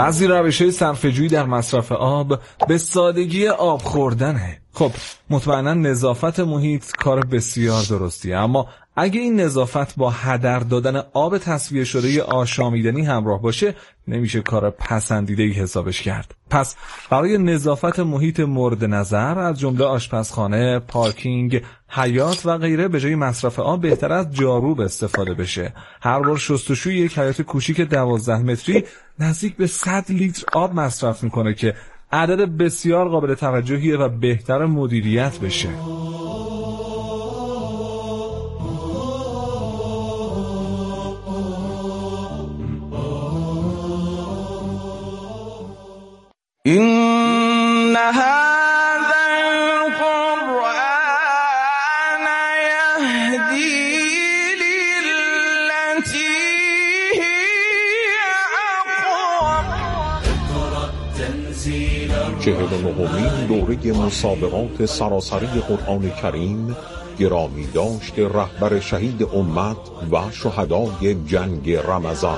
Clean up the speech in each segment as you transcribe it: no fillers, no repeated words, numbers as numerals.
بعضی روش‌های صرفه‌جویی در مصرف آب به سادگی آب خوردنه. خب مطمئنا نظافت محیط کار بسیار درستیه، اما اگه این نظافت با هدر دادن آب تصفیه شده آشامیدنی همراه باشه نمیشه کار پسندیده‌ای حسابش کرد. پس برای نظافت محیط مورد نظر از جمله آشپزخانه، پارکینگ، حیاط و غیره به جای مصرف آب بهتر از جاروب استفاده بشه. هر بار شستشوی یک حیاط کوچیک 12 متری نزدیک به 100 لیتر آب مصرف میکنه که عدد بسیار قابل توجهیه و بهتر مدیریت بشه. إن هذا القرآن يهدي للتي هي أقوم. 49مین دوره مسابقات سراسری قرآن کریم گرامی داشت رهبر شهید امت و شهدای جنگ رمضان.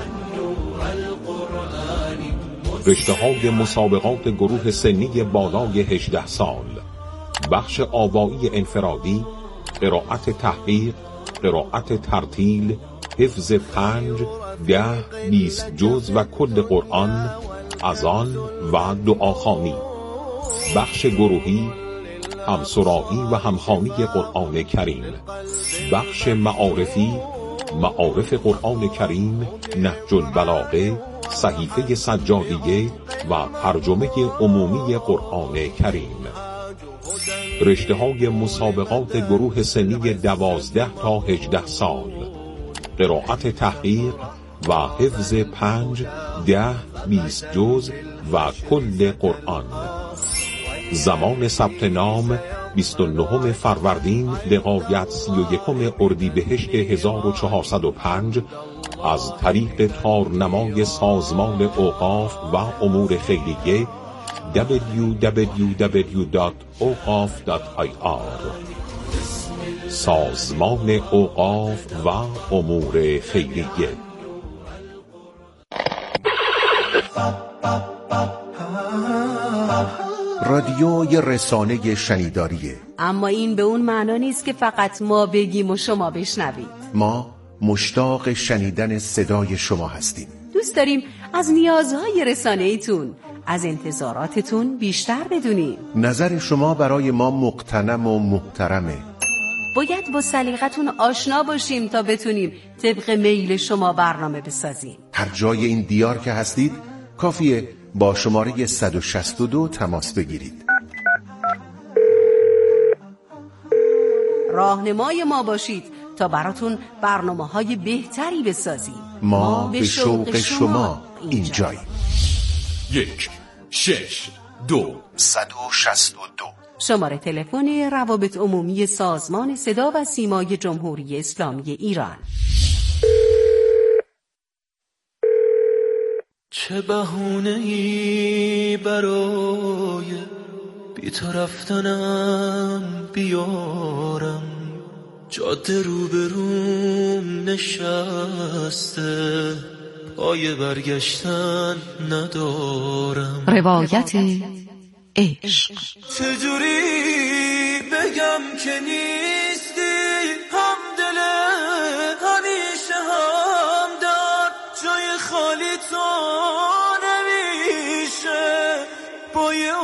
رشته‌های مسابقات گروه سنی بالای 18 سال، بخش آوایی انفرادی، قرائت تحقیق، قرائت ترتیل، حفظ 5، 10، 20 جز و کل قرآن، اذان و دعاخوانی. بخش گروهی، همسرایی و همخوانی قرآن کریم. بخش معارفی، معارف قرآن کریم، نهج البلاغه، صحیفه سجادیه و ترجمه عمومی قرآن کریم. رشته‌های مسابقات گروه سنی 12 تا 18 سال، قرائت تحقیق و حفظ 5، 10، 20 جز و کل قرآن. زمان ثبت نام 29 فروردین لغایت 31 اردیبهشت 1405 از طریق تارنمای سازمان اوقاف و امور خیریه www.اوقاف.ir. سازمان اوقاف و امور خیریه. رادیو یه رسانه شنیداریه، اما این به اون معنا نیست که فقط ما بگیم و شما بشنوید. ما مشتاق شنیدن صدای شما هستیم. دوست داریم از نیازهای رسانه‌ایتون، از انتظاراتتون بیشتر بدونیم. نظر شما برای ما مقتنم و محترمه. باید با سلیقتون آشنا باشیم تا بتونیم طبق میل شما برنامه بسازیم. هر جای این دیار که هستید کافیه با شماره 162 تماس بگیرید. راهنمای ما باشید تا براتون برنامه‌های بهتری بسازیم. ما به شوق شما اینجاییم. 1-6-2-162 شماره تلفن روابط عمومی سازمان صدا و سیمای جمهوری اسلامی ایران. چه بهونه‌ای برای بی تو رفتنم بیارم، جاده روبروم نشسته، پای برگشتن ندارم. روایت عشق. چجوری بگم که نیستی همدل همیشه همدار، جای خالی تو نمیشه با یه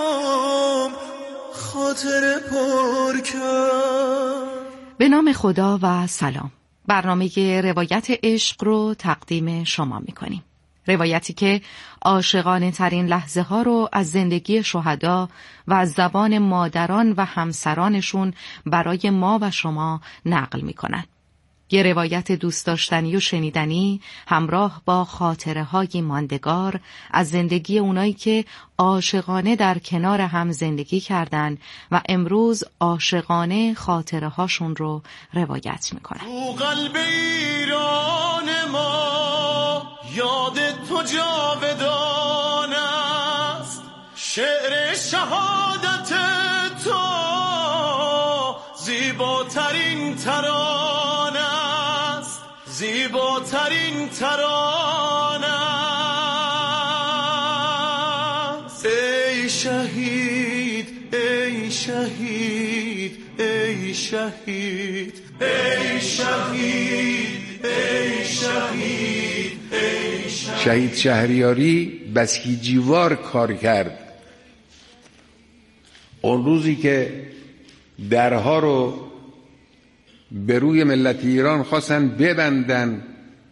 خاطر پر کرد. به نام خدا و سلام. برنامه روایت عشق رو تقدیم شما میکنیم. روایتی که عاشقانه ترین لحظه ها رو از زندگی شهدا و از زبان مادران و همسرانشون برای ما و شما نقل میکنن. یه روایت دوست داشتنی و شنیدنی همراه با خاطره های ماندگار از زندگی اونایی که عاشقانه در کنار هم زندگی کردن و امروز عاشقانه خاطره هاشون رو روایت میکنن. تو قلب ایران ما یاد تو جاودان است، شعر شهادت تو زیباترین ترانه است، زیباترین ترانه است. شهید ای شهید ای شهید ای شهید ای شهید ای شهید شهریاری بسیجیوار کار کرد. اون روزی که درها رو به روی ملت ایران خواستن ببندن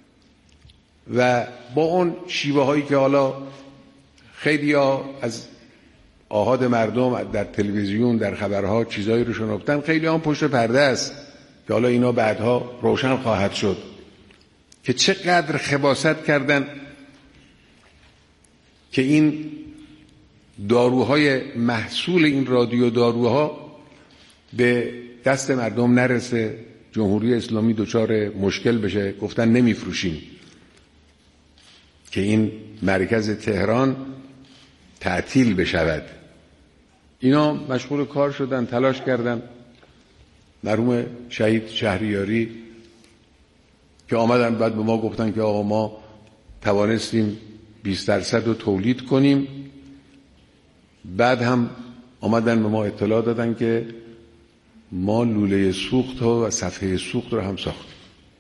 و با اون شیوه هایی که حالا خیلی ها از آحاد مردم در تلویزیون در خبرها چیزایی رو شنفتن، خیلی هم پشت پرده است که حالا اینا بعدها روشن خواهد شد که چقدر خباثت کردن که این داروهای محصول این رادیو داروها به دست مردم نرسه، جمهوری اسلامی دچار مشکل بشه، گفتن نمیفروشیم، که این مرکز تهران تعطیل بشود. اینا مشغول کار شدن، تلاش کردن. مرحوم شهید شهریاری که آمدن بعد به ما گفتن که آقا ما توانستیم 20% رو تولید کنیم. بعد هم آمدن به ما اطلاع دادن که ما لوله سوخت و صفحه سوخت رو هم ساختیم.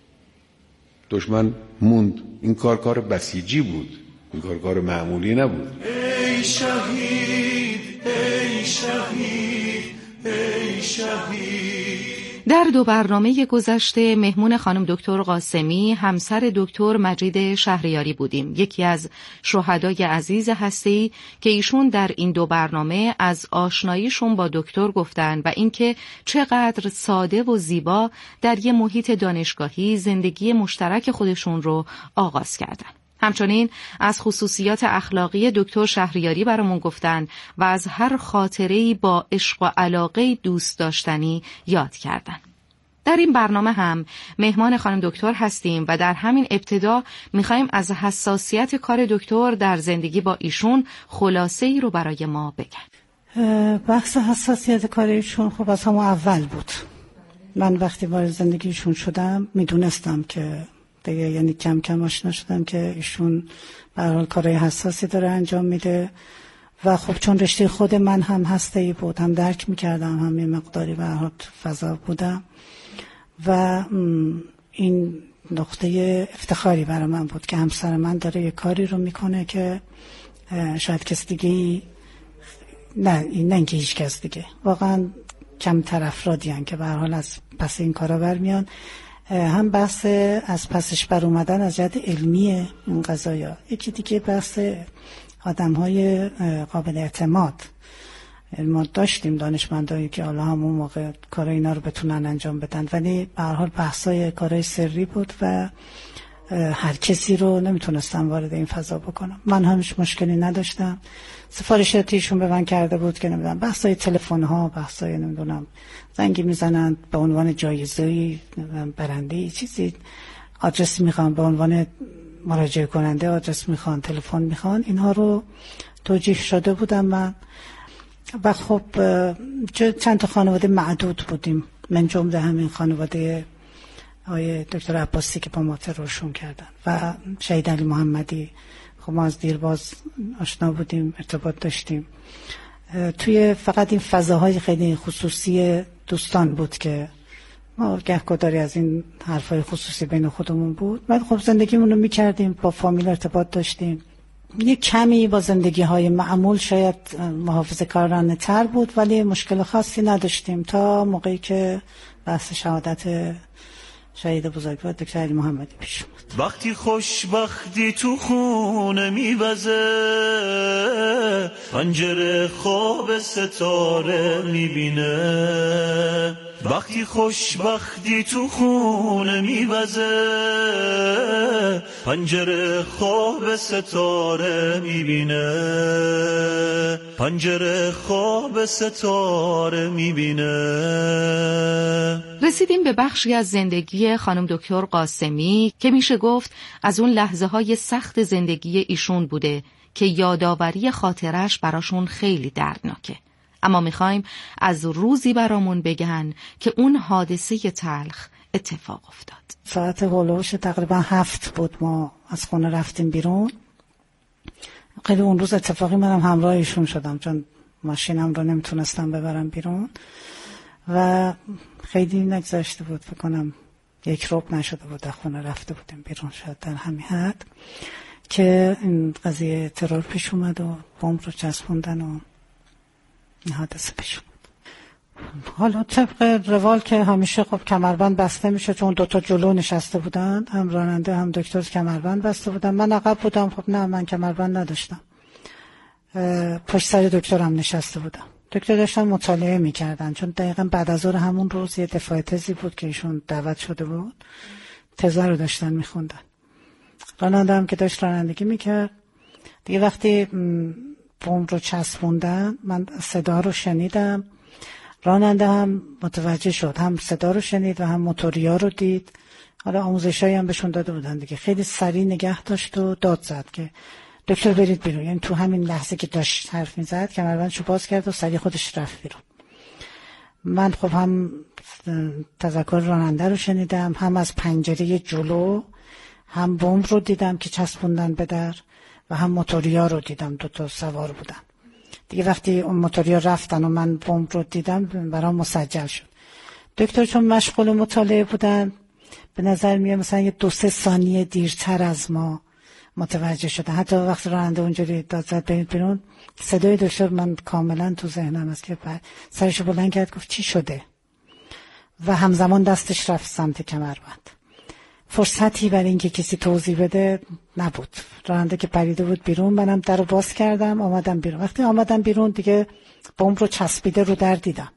دشمن موند. این کار بسیجی بود، این کار معمولی نبود. ای شهید ای شهید ای شهید. در 2 برنامه گذشته مهمون خانم دکتر قاسمی، همسر دکتر مجید شهریاری بودیم، یکی از شهدای عزیز هسته‌ای که ایشون در این 2 برنامه از آشناییشون با دکتر گفتن و اینکه چقدر ساده و زیبا در یه محیط دانشگاهی زندگی مشترک خودشون رو آغاز کردن. همچنین از خصوصیات اخلاقی دکتر شهریاری برامون گفتن و از هر خاطره‌ای با عشق و علاقه دوست داشتنی یاد کردن. در این برنامه هم مهمان خانم دکتر هستیم و در همین ابتدا میخوایم از حساسیت کار دکتر در زندگی با ایشون خلاصه‌ای رو برای ما بگن. بحث حساسیت کار ایشون خب از همون اول بود. من وقتی وارد زندگیشون شدم میدونستم که دیگه، یعنی کم کم آشنا شدم که ایشون به هر حال کارهای حساسی داره انجام میده و خب چون رشته خود من هم هسته‌ای بود، هم درک میکردم، هم یه مقداری به هر حال فضا بودم و این نقطه افتخاری برای من بود که همسر من داره یه کاری رو میکنه که شاید کس دیگه نه اینکه هیچ کس دیگه، واقعا کمتر افرادی هستن که به هر حال از پس این کارا برمیان. هم بحث از پسش بر اومدن از جهت علمی این قضایا، یکی دیگه بحث آدم‌های قابل اعتماد. ما داشتیم دانشمندایی که حالا همون موقع کار اینا رو بتونن انجام بدن، ولی به هر حال بحثای کارهای سری بود و هر کسی رو نمیتونستم وارد این فضا بکنم. من همش مشکلی نداشتم. سفارشاتیشون به من کرده بود که نمیدونم بحثای تلفن ها، بحثای نمیدونم زنگی میزنن به عنوان جایزه‌ای، برنده چیزی، آدرس میخوان به عنوان مراجعه کننده، آدرس میخوان، تلفن میخوان، اینها رو توجیه شده بودم من. و خب چند تا خانواده معدود بودیم، من جمله همین خانواده آقای دکتر عباسی که با ما ترورشون کردن و شهید علی محمدی. خب ما از دیرباز آشنا بودیم، ارتباط داشتیم. توی فقط این فضاهای خیلی خصوصی دوستان بود که ما گهگداری از این حرفای خصوصی بین خودمون بود. بعد خب زندگیمون رو میکردیم، با فامیل ارتباط داشتیم. یه کمی با زندگی های معمول شاید محافظه کارانه تر بود، ولی مشکل خاصی نداشتیم تا موقعی که بحث شهادت شهید بزرگوار دکتر علی محمدی پیش اومد. وقتی خوشبختی تو خونه میوزه، پنجره خواب ستاره میبینه. وقتی خوشبختی تو خونه میوزه، پنجره خواب ستاره میبینه. پنجره خواب ستاره میبینه. رسیدیم به بخشی از زندگی خانم دکتر قاسمی که میشه گفت از اون لحظه های سخت زندگی ایشون بوده که یادآوری خاطرش براشون خیلی دردناکه. اما میخوایم از روزی برامون بگن که اون حادثه تلخ اتفاق افتاد. ساعت هولوش تقریبا 7 بود، ما از خونه رفتیم بیرون خیلی اون روز اتفاقی منم همراه ایشون شدم، چون ماشینم رو نمیتونستم ببرم بیرون و خیلی نگذاشته بود، فکر کنم 1 ربع نشده بود از خونه رفته بودیم بیرون، شاید در همین حد که این قضیه ترور پیش اومد و بمب رو چسبوندن و این حادثه پیش اومد. حالا طبق روال که همیشه خب کمربند بسته میشه، چون 2 تا جلو نشسته بودن، هم راننده هم دکتر کمربند بسته بودن. من عقب بودم، خب نه من کمربند نداشتم. پشت سر دکترم نشسته بودم. دکتر داشتن مطالعه میکردن، چون دقیقا بعد از ظهر همون روز یه دفاع تزی بود که ایشون دعوت شده بود، تزه رو داشتن میخوندن. راننده هم که داشت رانندگی میکرد دیگه، وقتی بمب رو چسبوندن من صدا رو شنیدم، راننده هم متوجه شد، هم صدا رو شنید و هم موتوریا رو دید. حالا آموزشایی هم بهشون داده بودن دیگه. خیلی سریع نگه داشت و داد زد که دکتر برید بیرون. یعنی تو همین لحظه که داشت حرف میزد کمربندشو باز کرد و سریع خودش رفت بیرون. من خب هم تذکر راننده رو شنیدم، هم از پنجره جلو هم بمب رو دیدم که چسبوندن به در و هم موتوریا رو دیدم، 2 تا سوار بودن دیگه. وقتی اون موتوریا رفتن و من بمب رو دیدم برام مسجل شد. دکتر چون مشغول مطالعه بودن به نظر میاد مثلا یه 2-3 ثانیه دیرتر از ما متوجه شدن. حتی وقتی راننده اونجوری داد زد برید بیرون، صدای دکتر من کاملا تو ذهنم است که سرشو بلند کرد گفت چی شده و همزمان دستش رفت سمت کمربند. فرصتی برای اینکه کسی توضیح بده نبود. راننده که پریده بود بیرون، منم درو باز کردم آمدم بیرون. وقتی آمدم بیرون دیگه بمب رو چسبیده رو در دیدم.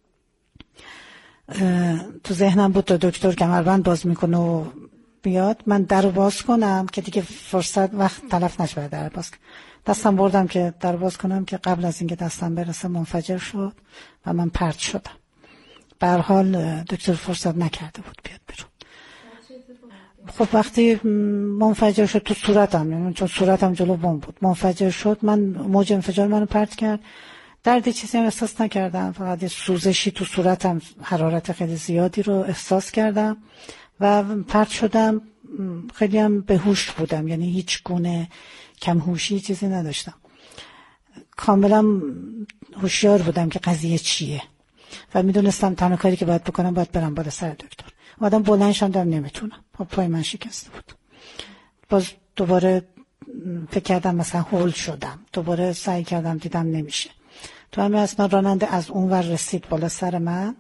تو ذهنم بود تا دکتر کمربند باز میکنه و بیاد من درو باز کنم که دیگه فرصت وقت تلف نشه در باز. دستم بردم که در باز کنم که قبل از اینکه دستم برسه منفجر شد و من پرت شدم. به هر حال دکتر فرصت نکرده بود بیاد بیرون. خب وقتی منفجر شد تو صورتم، یعنی چون صورتم جلو بمب بود، منفجر شد، من موج انفجار منو پرت کرد. درد چیزی هم احساس نکردم، فقط یه سوزشی تو صورتم، حرارت خیلی زیادی رو احساس کردم و پرت شدم. خیلی هم به هوش بودم، یعنی هیچ گونه کم هوشی چیزی نداشتم. کاملا هوشیار بودم که قضیه چیه و میدونستم تنها کاری که باید بکنم باید برم بالا سر دکتر. آدم بلند شدم نمیتونم، پای من شکسته بود. باز دوباره فکر کردم مثلا هول شدم، دوباره سعی کردم دیدم نمیشه. تو همین اثنا راننده از اون ور رسید بالا سر من.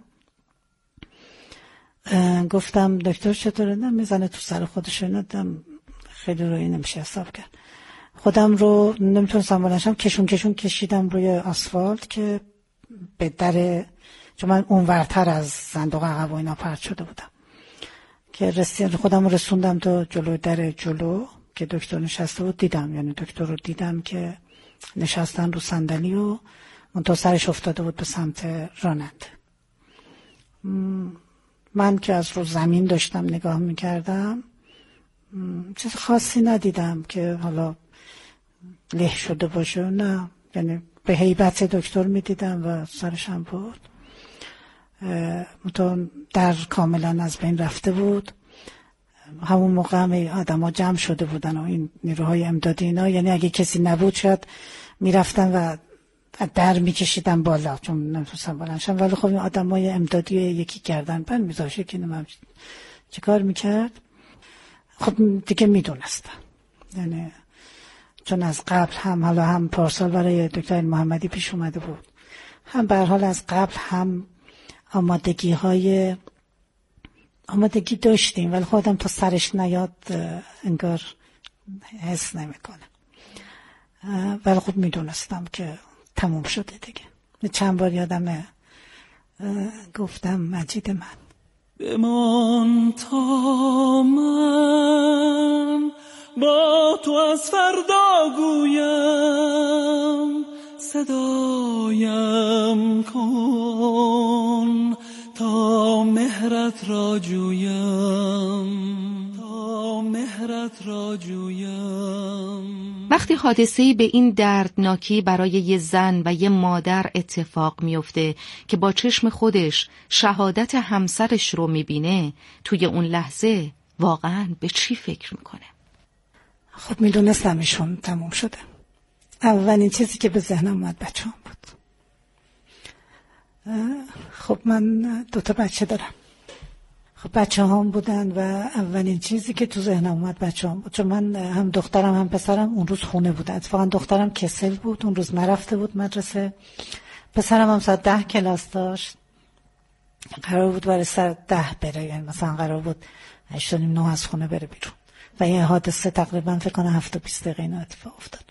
گفتم دکتر چطوره؟ نه میزنه تو سر خودش. ندم خیلی روی نمیشه حساب کرد. خودم رو نمیتونستم بلند شم، کشون کشیدم روی آسفالت که به در، چون من اون ورتر از صندوق عقب و اینا پرت شده بودم، که خودم رو رسوندم تا جلو در جلو که دکتر نشسته بود. دیدم، یعنی دکتر رو دیدم که نشستن رو صندلی و اون تا سرش افتاده بود به سمت راننده. من که از رو زمین داشتم نگاه میکردم، چیز خاصی ندیدم که حالا له شده باشه، نه، یعنی به هیبت دکتر میدیدم و سرشم بود. در کاملا از بین رفته بود. همون موقع همه آدم ها جمع شده بودن و این نیروهای امدادی اینا، یعنی اگه کسی نبود شاید میرفتن و در میکشیدن بالا چون نمیتونستن بلند شن، ولی خب این آدم های امدادی یکی گردن بند میذاشه که نمیم چه کار میکرد. خب دیگه میدونستن، یعنی چون از قبل هم، حالا هم پارسال برای دکتر محمدی پیش اومده بود، هم به هر حال از قبل هم آمادگی داشتیم، ولی خودم تا سرش نیاد انگار حس نمیکنه. ولی خب میدونستم که تموم شده دیگه. چند بار یادمه گفتم مجید من بمان تا من با تو از فردا گویم، صدایم کن تا مهرت را جویم، تا مهرت را جویم. وقتی حادثه‌ای به این دردناکی برای یه زن و یه مادر اتفاق میفته که با چشم خودش شهادت همسرش رو میبینه، توی اون لحظه واقعاً به چی فکر میکنه؟ خب میدونستم ایشون تموم شده، اولین چیزی که به ذهنم اومد بچه‌ام بود. خب من 2 بچه دارم. خب بچه‌هام بودن و اولین چیزی که تو ذهنم اومد بچه‌هام بود، چون من هم دخترم هم پسرم اون روز خونه بودن. اتفاقا دخترم کسل بود، اون روز نرفته بود مدرسه. پسرم هم ساعت 10 کلاس داشت، قرار بود برای ساعت 10 بره، یعنی مثلا قرار بود 8:30 از خونه بره بیرون و این حادثه تقریبا فکر کنم 7-20 دقیقه اینا اتفاق افتاد.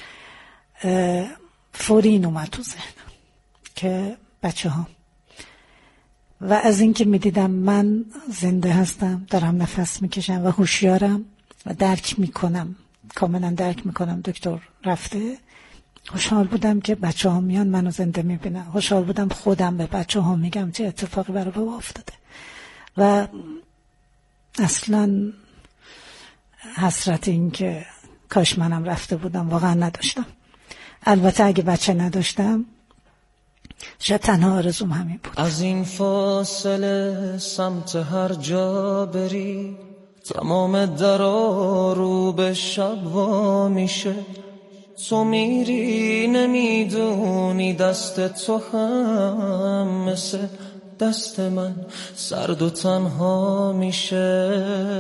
فوری این اومد تو ذهنم که بچه‌هام، و از این که میدیدم من زنده هستم، دارم نفس میکشم و هوشیارم و درک میکنم، کاملا درک میکنم دکتر رفته، خوشحال بودم که بچه‌ها میان منو زنده میبینن. خوشحال بودم خودم به بچه‌ها میگم چه اتفاقی برای بابا افتاده و اصلا حسرت این که کاش منم رفته بودم واقعا نداشتم. البته اگه بچه نداشتم شاید تنها آرزوم همین بود. از این فاصله سمت هر جا بری، تمام درا رو به شب وا میشه. تو میری نمیدونی دست تو هم مثل دست من سرد و تنها میشه.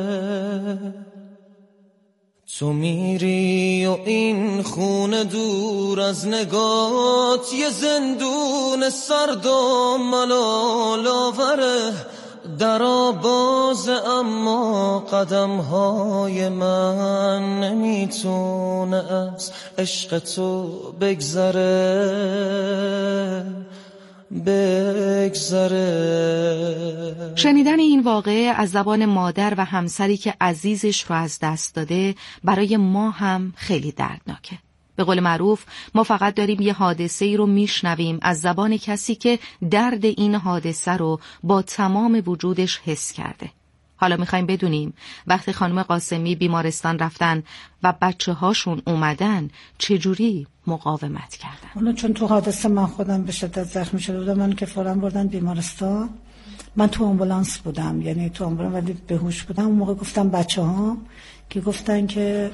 تو میری و این خونه دور از نگات یه زندون سرد و ملال آوره. درا بازه اما قدمهای من نمیتونه از عشق تو بگذره. شنیدن این واقعه از زبان مادر و همسری که عزیزش رو از دست داده برای ما هم خیلی دردناکه. به قول معروف ما فقط داریم یه حادثه‌ای رو میشنویم از زبان کسی که درد این حادثه رو با تمام وجودش حس کرده. حالا میخوایم بدونیم وقتی خانم قاسمی بیمارستان رفتن و بچه هاشون اومدن چجوری مقاومت کردن. حالا چون تو حادثه من خودم به شدت زخمی شده بودم، من که فوراً بردن بیمارستان. من تو آمبولانس بودم، یعنی تو آمبولانس ولی بیهوش بودم. اون موقع گفتم بچه‌ها که گفتن که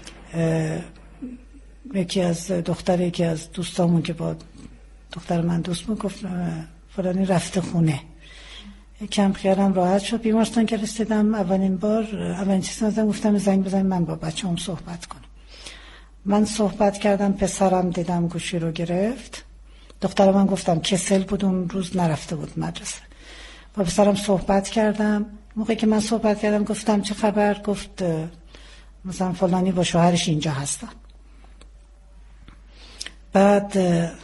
یکی از دوستامون که با دختر من دوست بود گفت فلانی رفته خونه. کم خیالم راحت شد. بیمارستان که رسیدم اولین چیز ازم گفتم زنگ بزنید من با بچه‌ام صحبت کنم. من صحبت کردم، پسرم دیدم گوشی رو گرفت. دخترم من گفتم کسل بود اون روز نرفته بود مدرسه. با پسرم صحبت کردم. موقعی که من صحبت کردم گفتم چه خبر؟ گفت مثلا فلانی با شوهرش اینجا هستن. بعد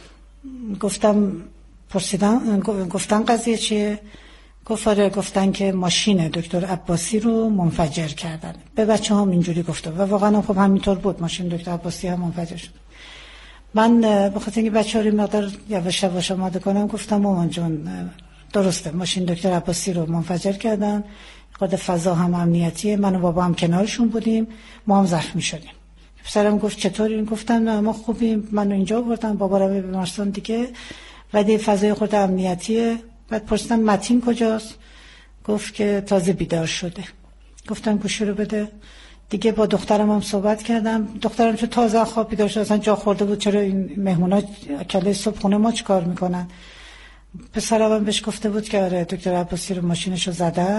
گفتن قضیه چیه؟ گفتن که ماشین دکتر عباسی رو منفجر کردن. به بچه هم اینجوری گفته و واقعا خب همینطور بود، ماشین دکتر عباسی هم منفجر شد. من به خاطر اینکه بچه‌ها رو مقدار یواش آماده کنم گفتم مامان جون درسته ماشین دکتر عباسی رو منفجر کردن، خود فضا هم امنیتیه، من و بابا هم کنارشون بودیم، ما هم زخمی شدیم. پسرم گفت چطوری؟ گفتم نه ما خوبیم، منو اینجا بردن، بابا رو به بیمارستان دیگه ولی فضای خود امنیتیه. بعد پرسیدم متین کجاست؟ گفت که تازه بیدار شده. گفتم گوشی رو بده. دیگه با دخترم هم صحبت کردم. دخترم چون تازه خواب بیدار شده اصلا جا خورده بود، چرا این مهمونا کله صبح خونه ما چیکار میکنن؟ پسرم هم بهش گفته بود که آره دکتر عباسی رو ماشینشو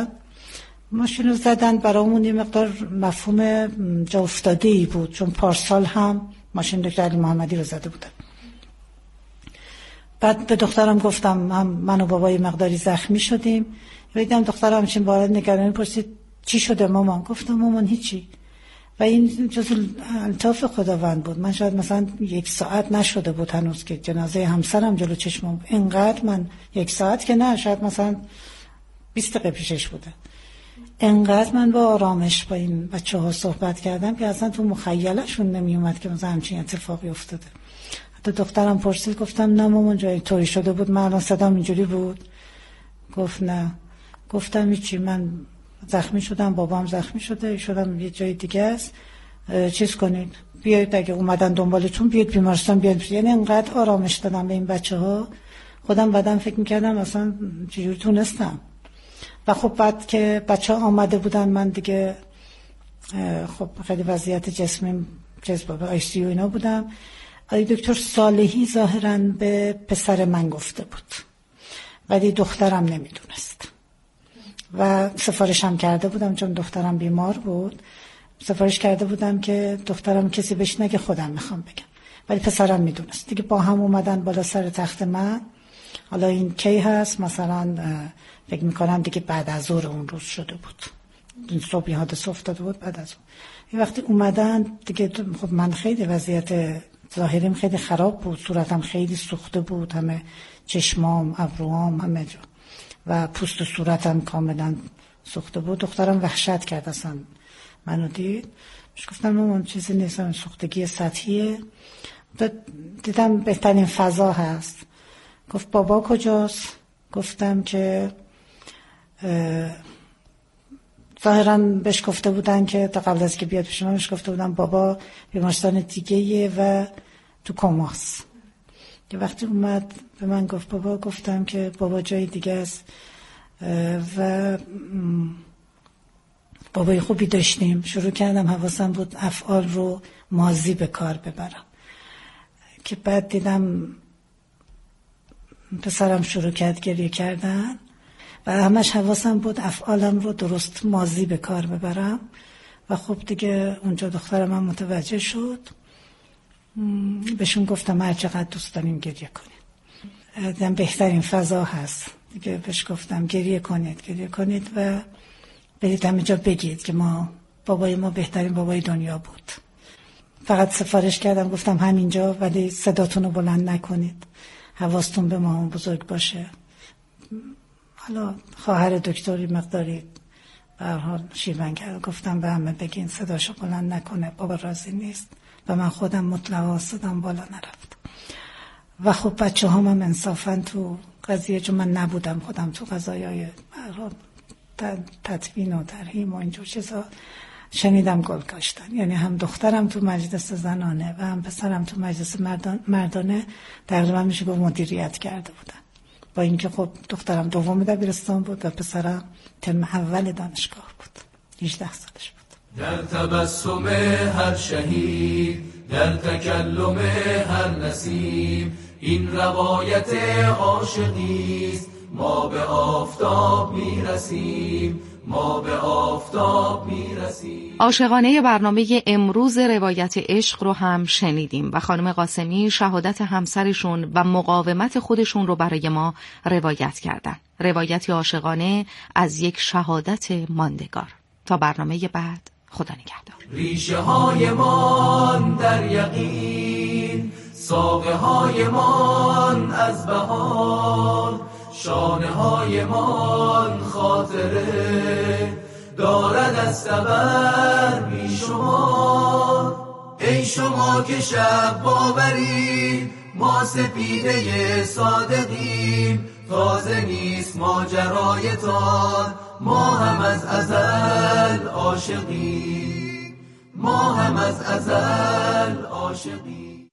زدن. برامون یه مقدار مفهوم جا افتاده‌ای بود، چون پارسال هم ماشین دکتر علی محمدی رو زده بودن. بعد به دخترم گفتم هم من و بابای مقداری زخمی شدیم. دیدم دخترم چین بارد نگرانی پرسید چی شده مامان؟ گفتم مامان هیچی. و این جزء الطاف خداوند بود. من شاید مثلا 1 ساعت نشده بود هنوز که جنازه همسرم جلو چشمم، اینقدر من 1 ساعت که نه، شاید مثلا 20 دقیقه پیشش بوده. اینقدر من با آرامش با این بچه‌ها صحبت کردم که اصلا تو مخیلشون نمی اومد که مثلا همچین اتفاقی افتاده. حتی دخترم پرسید، گفتم نه مامان جایی طوری شده بود من الان صدام اینجوری بود؟ گفت نه. گفتم هیچی، من زخمی شدم، بابام زخمی شده، شدم یه جای دیگه است، چیز کنید بیایید اگه اومدن دنبالتون بیاید بیمارستان بیاید. یعنی انقدر آرامش دادم به این بچه‌ها، خودم بعدم فکر می‌کردم اصلا چجوری تونستم. و خب بعد که بچه‌ها آمده بودن من دیگه خب خیلی وضعیت جسمیم به ICU اینا بودم. آقای دکتر صالحی ظاهراً به پسر من گفته بود، ولی دخترم نمیدونست و سفارشم کرده بودم چون دخترم بیمار بود. سفارش کرده بودم که دخترم کسی بهش نگه، خودم میخوام بگم، ولی پسرم میدونست. دیگه با هم اومدن بالا سر تخت من. حالا این کی هست؟ مثلا فکر میکنم دیگه بعد از ظهر اون روز شده بود، این صبح حادثه افتاده بود بعد از اون. این وقتی اومدن دیگه خب من خیلی وضعیت ظاهریم خیلی خراب بود، صورتم خیلی سوخته بود، همه چشمام، ابروام، همه جا و پوست و صورتم کاملا سوخته بود. دخترم وحشت کرد اصلا منو دید. مش گفتم مامان چیزی نیست، این سوختگی سطحیه. دیدم بهترین فضا هست. گفت بابا کجاست؟ گفتم که ظاهراً بهش گفته بودن که تا قبل از که بیاد پیش من بهش گفته بودن بابا بیمارستان دیگه‌ایه و تو کماست. که وقتی اومد به من گفت بابا، گفتم که بابا جای دیگه است و بابای خوبی داشتیم. شروع کردم حواسم بود افعال رو ماضی به کار ببرم، که بعد دیدم پسرم شروع کرد گریه کردن و همش حواسم بود افعالم رو درست ماضی به کار ببرم. و خب دیگه اونجا دخترم هم متوجه شد. بهشون گفتم هر چقدر دوست داریم گریه کنید، دیدم بهترین فضا هست دیگه. بهش گفتم گریه کنید و برید همه جا بگید که بابای ما بهترین بابای دنیا بود. فقط سفارش کردم گفتم همینجا، ولی صداتون رو بلند نکنید، حواستون به مامان بزرگ باشه. حالا خواهر دکتری مقداری به هر حال شیون کرد، گفتم به همه بگین صداشو بلند نکنه، بابا راضی نیست. و من خودم مطلقا صدام بالا نرفت. و خب بچه هم انصافا تو قضیه، چون من نبودم خودم تو قضایای تدفین و ترحیم و اینجور چیزا، شنیدم گل کاشتن. یعنی هم دخترم تو مجلس زنانه و هم پسرم تو مجلس مردانه تقریبا میشه گفت مدیریت کرده بودن، با اینکه خب دخترم دوم دبیرستان بود و پسرم ترم اول دانشگاه بود، 18 سالش بود. در تبسم هر شهید، در تکلم هر نسیم، این روایت عاشقیست، ما به آفتاب میرسیم، ما به آفتاب میرسیم. عاشقانه برنامه امروز روایت عشق رو هم شنیدیم و خانم قاسمی شهادت همسرشون و مقاومت خودشون رو برای ما روایت کردن. روایتی عاشقانه از یک شهادت ماندگار. تا برنامه بعد، خدا نگهدار. ریشه های من در یقین، ساقه های من از بهار، شانه های من خاطره دارد از صبر بی شمار. ای شما که شب باورید، ما سپیده صادقیم، تازه نیست ماجرایتان، ما هم از ازل عاشقیم، ما هم از ازل عاشقیم.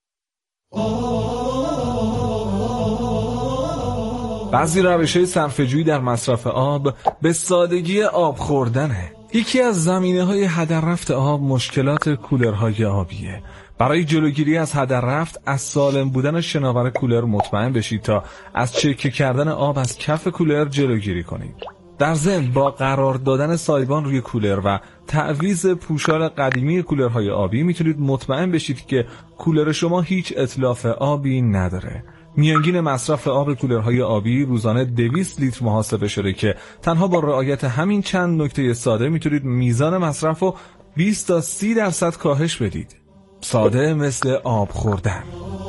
بعضی روش‌های صرفه‌جویی در مصرف آب به سادگی آب خوردنه. یکی از زمینه‌های هدر رفت آب مشکلات کولرهای آبیه. برای جلوگیری از هدر رفت از سالم بودن شناور کولر مطمئن بشید تا از چکه کردن آب از کف کولر جلوگیری کنید. در ضمن با قرار دادن سایبان روی کولر و تعویض پوشال قدیمی کولرهای آبی میتونید مطمئن بشید که کولر شما هیچ اتلاف آبی نداره. میانگین مصرف آب کولرهای آبی روزانه 200 لیتر محاسبه شده که تنها با رعایت همین چند نکته ساده میتونید میزان مصرف رو 20 تا 30% کاهش بدید. ساده مثل آب خوردن.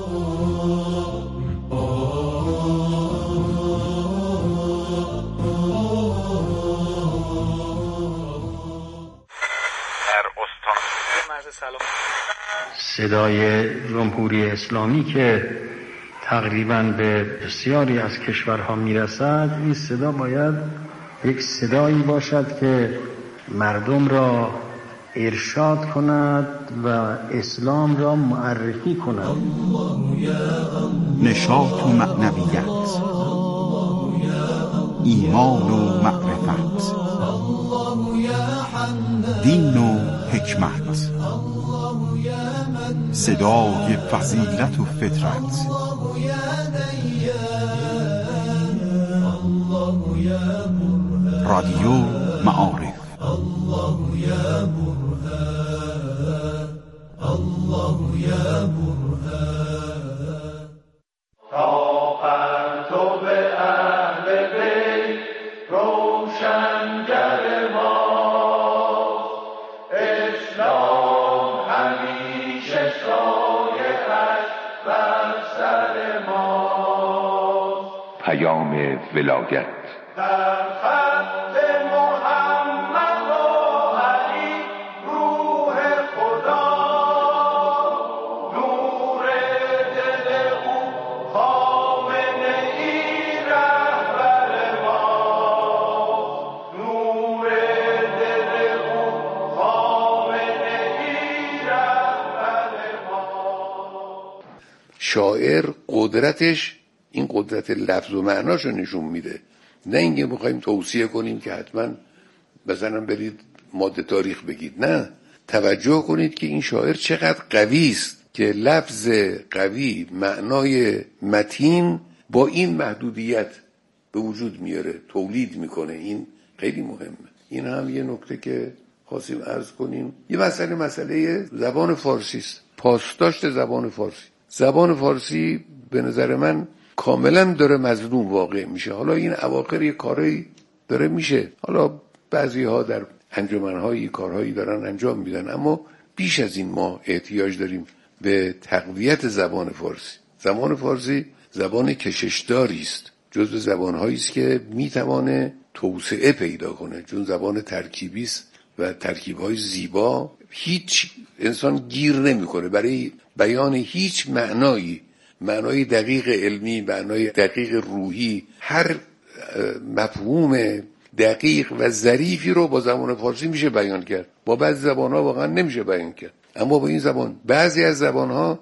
صدای جمهوری اسلامی که تقریباً به بسیاری از کشورها میرسد، این صدا باید یک صدایی باشد که مردم را ارشاد کند و اسلام را معرفی کند. نشاط و معنویت، ایمان و معرفت، دین و حکمت. صدای فضیلت و فطرت. رادیو معارف. ولایت در خط محمد و علی روح خدا، نور دل او خامنه ای رهبر ما، نور دل او خامنه ای رهبر ما. شاعر قدرتش این قدرت لفظ و معناشو نشون میده، نه اینکه بخوایم توصیه کنیم که حتما مثلا برید ماده تاریخ بگید. نه، توجه کنید که این شاعر چقدر قوی است که لفظ قوی، معنای متین با این محدودیت به وجود میاره، تولید میکنه. این خیلی مهمه. این هم یه نکته که خواستیم عرض کنیم. یه مسئله زبان فارسی است، پاسداشت زبان فارسی. زبان فارسی به نظر من کاملا داره مظلوم واقع میشه. حالا این اواخر یه کاری داره میشه، حالا بعضی ها در انجمن‌های کارهایی دارن انجام میدن، اما بیش از این ما احتیاج داریم به تقویت زبان فارسی. زبان فارسی زبان کششداری است، جزو زبان‌هایی است که میتوانه توسعه پیدا کنه، چون زبان ترکیبی است و ترکیب‌های زیبا هیچ انسان گیر نمیکنه برای بیان هیچ معنای دقیق علمی، معنای دقیق روحی، هر مفهوم دقیق و ظریفی رو با زبان فارسی میشه بیان کرد. با بعضی زبان‌ها واقعا نمیشه بیان کرد، اما با این زبان بعضی از زبان‌ها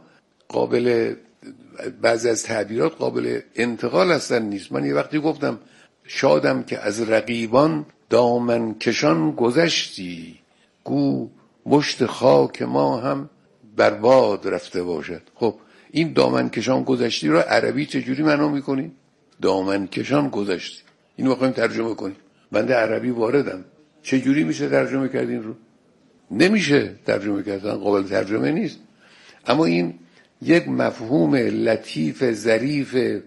بعضی از تعبیرات قابل انتقال هستن نیست. من یه وقتی گفتم شادم که از رقیبان دامن کشان گذشتی، گو مشت خاک ما هم بر باد رفته باشد. خب این دامن کشان گذشتی رو عربی چجوری معنا میکنی؟ دامن کشان گذشتی، اینو بخوایم ترجمه کنیم. بنده عربی واردم، چجوری میشه ترجمه کرد این رو؟ نمیشه ترجمه کردن، قابل ترجمه نیست. اما این یک مفهوم لطیف ظریف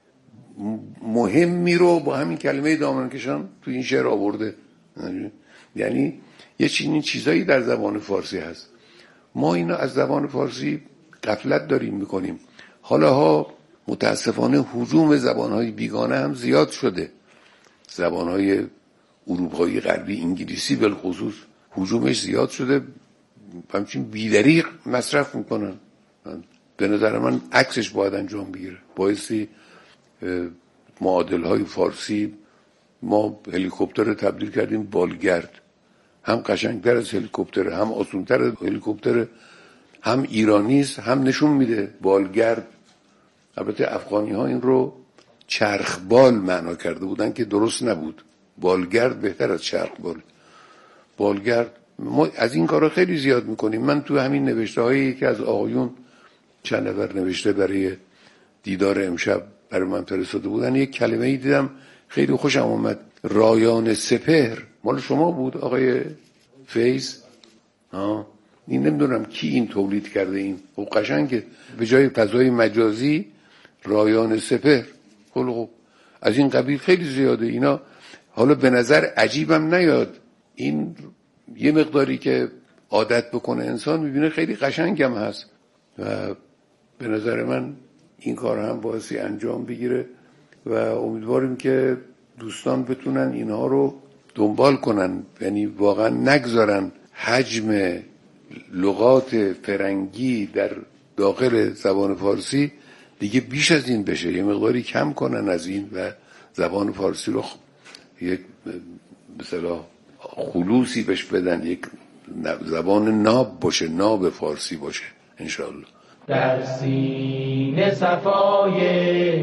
مهمی رو با همین کلمه دامن کشان تو این شعر آورده. یعنی یه چیزایی در زبان فارسی هست، ما اینا از زبان فارسی غفلت داریم میکنیم. حالا متاسفانه هجوم زبانهای بیگانه هم زیاد شده. زبانهای اروپایی غربی، انگلیسی بالخصوص، هجومش زیاد شده، همچین بی‌دریغ مصرف میکنن. به نظر من عکسش باید انجام بگیره. بایستی معادلهای فارسی، ما هلیکوپتر تبدیل کردیم بالگرد، هم قشنگتر از هلیکوپتر، هم آسونتر از هلیکوپتر، هم ایرانیست، هم نشون میده بالگرد. البته افغانی ها این رو چرخبال معنا کرده بودن که درست نبود، بالگرد بهتر از چرخبال. بالگرد ما از این کارا خیلی زیاد میکنیم. من تو همین نوشته هایی که از آقایون چند نفر نوشته برای دیدار امشب برای من فرستاده بودن، یک کلمه‌ای دیدم خیلی خوشم اومد، رایان سپهر. مال شما بود آقای فیض؟ این نمیدونم کی این تولید کرده. این خب قشنگه، به جای فضای مجازی رایان سپهر. خب از این قبیل خیلی زیاده اینا. حالا به نظر عجیبم نیاد، این یه مقداری که عادت بکنه انسان میبینه خیلی قشنگم هست و به نظر من این کار هم باعثی انجام بگیره و امیدواریم که دوستان بتونن اینها رو دنبال کنن، یعنی واقعا نگذارن حجم لغات فرنگی در داخل زبان فارسی دیگه بیش از این بشه، یه مقداری کم کنن از این و زبان فارسی رو یک مثلا خلوصی بهش بدن، یک زبان ناب باشه، ناب فارسی باشه انشاءالله. در سینه صفای